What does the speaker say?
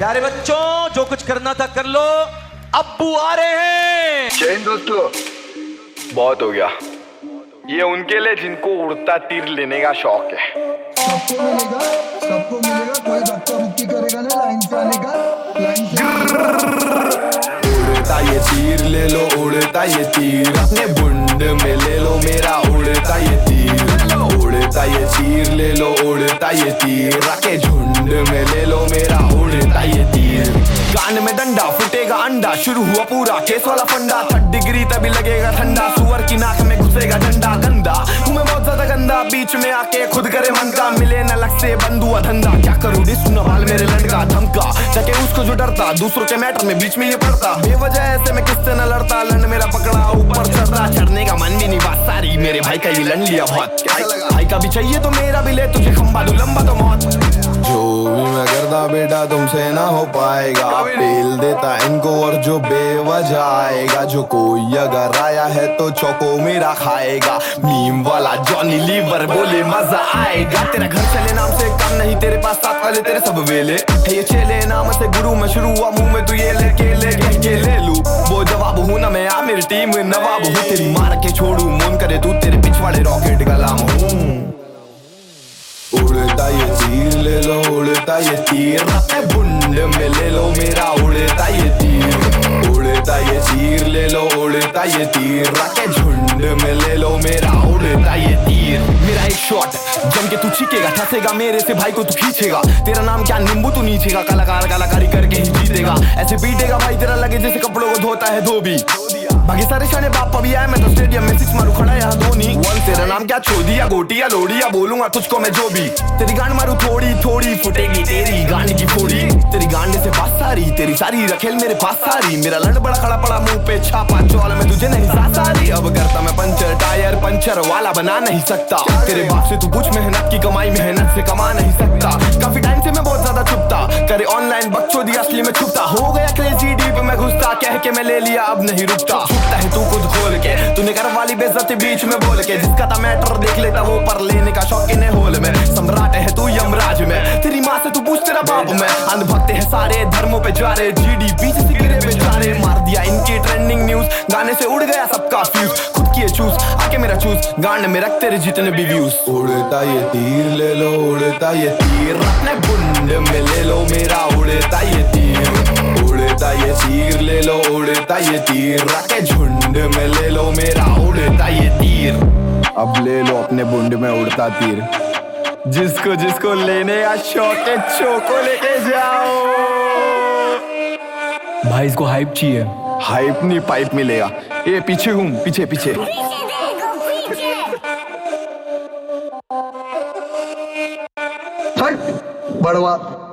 प्यारे बच्चों, जो कुछ करना था कर लो, अब्बू आ रहे हैं। जय हिंद दोस्तों, बहुत हो गया। ये उनके लिए जिनको उड़ता तीर लेने का शौक है। सबको मिलेगा, कोई धक्का मुक्की करेगा ना लाइन से आने का, लाइन से। उड़ता ये तीर ले लो, उड़ता ये तीर अपने बुंड में ले लो मेरा, उड़ता ये तीर। उड़ता ये तीर ले लो, उड़ता ये तीर रखे झुंड में ले लो मेरा, उड़ता ये तीर। कान में डंडा फुटेगा अंडा, शुरू हुआ पूरा केस वाला फंडा। 3 डिग्री तभी लगेगा ठंडा, सुअर की नाक में घुसेगा डंडा। गंदा हूँ मैं बहुत ज्यादा गंदा, बीच में आके खुद करे मन का, मिले न लग से बंद हुआ धंधा। क्या करूँ सुना हाल मेरे लड़का धमका, जाके उसको जो डरता दूसरों के मैटर में बीच में ये पड़ता। बेवजह ऐसे मैं किससे न लड़ता, लंड मेरा पकड़ा ऊपर चढ़ता। चढ़ने का मन भी नहीं, बात सारी मेरे भाई का ये लंड लिया बहुत। भाई का भी चाहिए तो मेरा भी ले, तुझे खंबा दूं लंबा तो मौत। जो भी मैं करता बेटा तुमसे ना हो पाएगा, पेल देता इनको और जो बेवजह आएगा। जो कोई अगर आया है तो चौको मेरा खाएगा, मीम वाला जॉनी लीवर बोले मजा आएगा। तेरा घर चले नाम से कम नहीं, तेरे पास 7 वाले तेरे सब वेले है। ये चेले नाम से गुरु में शुरू हुआ, मुंह में तू ये लेके ले लू। वो जवाब हूँ ना मैं, आ मेरी टीम नवाब हूँ। तेरी मार के छोड़ू मोन करे तू, तेरे पिछवाड़े रॉकेट गलाम हूँ। उड़ता ये तीर ले लो, उड़ता ये तीर अपने बुंड में ले लो मेरा, उड़ता ये तीर। उड़ता ये तीर ले लो, उड़ता ये तीर रखे झुंड में ले लो मेरा, उड़ता ये तीर। मेरा एक शॉट जम के तू चीखेगा, ठसेगा मेरे से भाई को तू खींचेगा। तेरा नाम क्या नींबू तू नीचेगा, कलाकार कलाकारी करके ही जीतेगा। ऐसे पीटेगा भाई तेरा लगे जैसे कपड़ों को धोता है धोबी। बाकी सारे शाने बाप अभी आए, मैं तो स्टेडियम में 6 मारू खड़ा यहाँ धोनी। तेरा नाम क्या छोड़ी या गोटी या लोड़ी या बोलूंगा तुझको मैं जो भी। तेरी गांड मारू थोड़ी थोड़ी, फुटेगी तेरी गांड की फोड़ी। तेरी गांड से बात सारी, तेरी सारी रखेल मेरे पास सारी। मेरा लंड बड़ा खड़ा पड़ा मुंह पे छापा, चौल में तुझे नहीं सारी। अब करता मैं पंचर, टायर पंचर वाला बना नहीं सकता। तेरे बाप से तू पूछ, मेहनत की कमाई मेहनत से कमा नहीं सकता। काफी टाइम से मैं बहुत ज्यादा छुपता, करे ऑनलाइन बकचोदी असली में छुपता। हो गया क्रेजी डीप में घुसता, कह के मैं ले लिया अब नहीं रुकता। छुपता है तू खुद खोल के, तूने कर वाली बेइज्जती बीच में बोल के। जिसका था मैटर देख लेता वो पर लेने का शौक इन्हें होल में। सम्राट है तू यमराज में, तेरी माँ से तू पूछ तेरा बाप में। अंधभक्त है सारे धर्मों पे जा रहे, जीडी पीछे से गिरे बेचारे। मार दिया इनकी ट्रेंडिंग न्यूज, गाने से उड़ गया सबका फ्यूज। खुद किए चूज आके मेरा चूज, गाने में रख तेरे जितने भी व्यूज। उड़ता ये तीर ले लो, उड़ता ये तीर अपने बुंड में ले लो मेरा, उड़ता ये तीर। उड़ता ये तीर ले लो, उड़ता ये तीर रखे झुंड में ले लो मेरा, उड़ता ये तीर। अब ले लो अपने बुंड में उड़ता तीर, जिसको जिसको लेने का शौक है चोको लेके जाओ। भाई इसको हाइप चाहिए। हाइप नहीं पाइप मिलेगा। ये पीछे हूँ, पीछे पीछे। हट बड़वा।